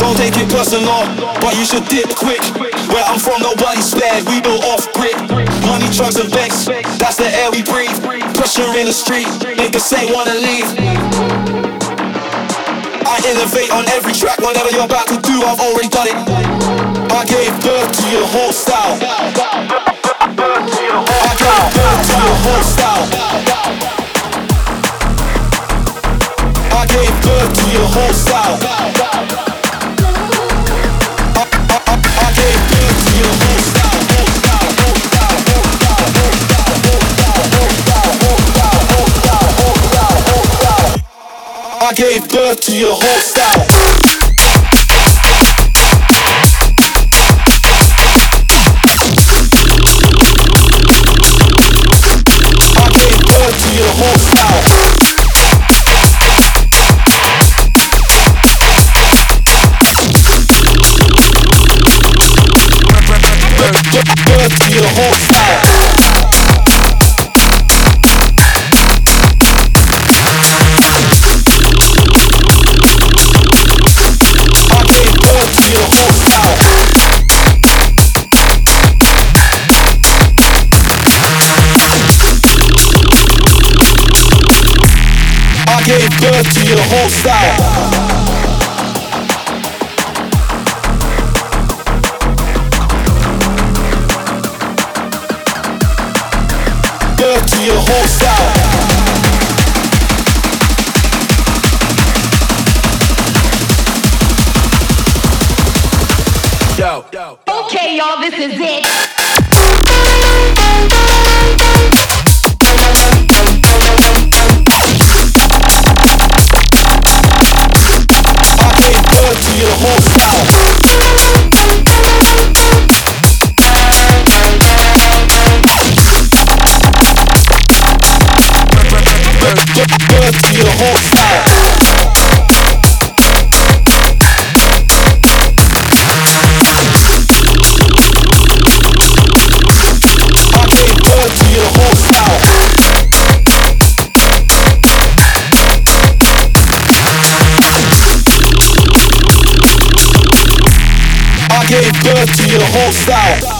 Don't take it personal, but you should dip quick. Where I'm from, nobody's spared, we built off grid. Money, drugs and banks, that's the air we breathe. Pressure in the street, niggas say wanna leave. I innovate on every track, whatever you're about to do, I've already done it. I gave birth to your whole style. I gave birth to your whole style. I gave birth to your whole style. I gave birth to your whole style. I gave birth to your whole style. I gave birth to your whole style. Birth to your whole style. Gave birth to your whole style. Birth to your whole style. Yo. Okay, y'all, this is it. To your whole style. Birth to your whole style. I gave birth to your whole style. I gave birth to your whole style.